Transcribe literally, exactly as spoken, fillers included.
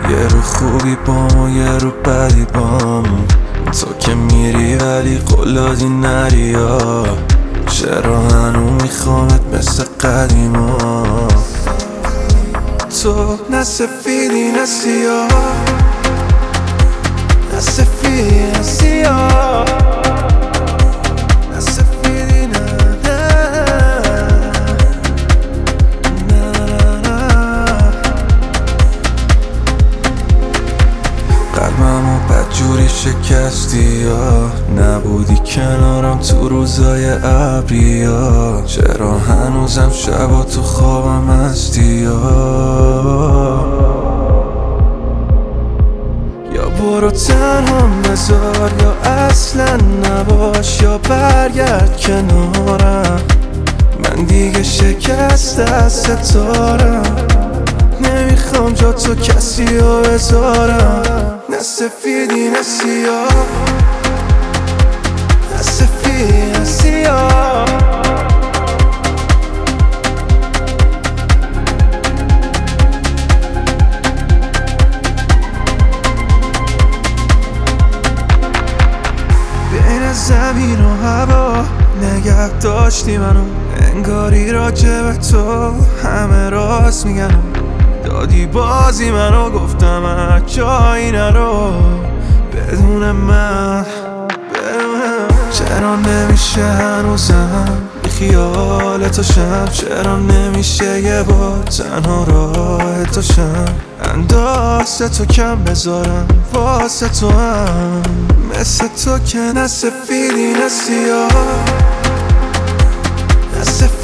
یه رو خوبی بام و یه رو بدی بام. تو که میری ولی قلادی نری ها. چرا هنو میخوامت مثل قدیما؟ تو نه سفیدی نه سیاه، نه سفیدی نه سیاه، نه سفیدی نه نه نه نه. قلبمو بدجوری شکستی یا نبودی کنارم تو روزای ابری ها. چرا هنوزم شبا تو خوابم هستی یا یا برو تنهام بذار یا اصلا نباش یا برگرد کنارم. من دیگه شکست از ستارم، نمیخوام جا تو کسی رو بذارم. نه سفیدی نه سیاه، نه سفیدی نه سیاه. بین زمین و هوا نگه داشتی منو، انگاری راجب تو همه راست میگن. دادی بازی منو گفتم جایی نرو بدون من، بدون من. چرا نمیشه هنوزم بی خیال تو شم؟ چرا نمیشه یه بار تنها راه تو شم؟ اندازه تو کم بذارم واسه تو هم، مثل تو که نه سفیدی نه سیاه، نه سفیدی